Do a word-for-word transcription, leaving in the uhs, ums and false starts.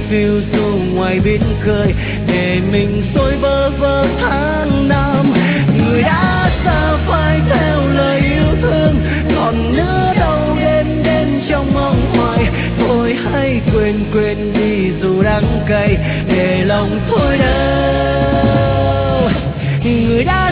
phiêu du ngoài biển khơi để mình xôi bơ vơ tháng năm. Người đã xa phải theo lời yêu thương, còn nữa đâu đêm đêm trong mong hoài. Thôi hãy quên quên đi dù đắng cay, để lòng thôi đâu. Người đã